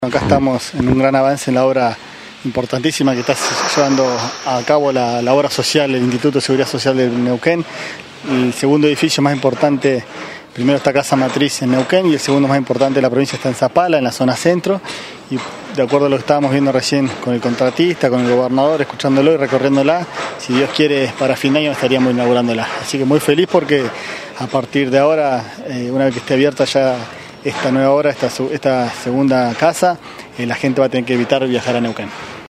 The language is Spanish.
Acá estamos en un gran avance en la obra importantísima que está llevando a cabo la obra social, el Instituto de Seguridad Social de Neuquén. El segundo edificio más importante, primero está Casa Matriz en Neuquén y el segundo más importante de la provincia está en Zapala, en la zona centro. Y de acuerdo a lo que estábamos viendo recién con el contratista, con el gobernador, escuchándolo y recorriéndola, si Dios quiere, para fin de año estaríamos inaugurándola. Así que muy feliz porque a partir de ahora, una vez que esté abierta ya esta nueva obra, esta segunda casa, la gente va a tener que evitar viajar a Neuquén.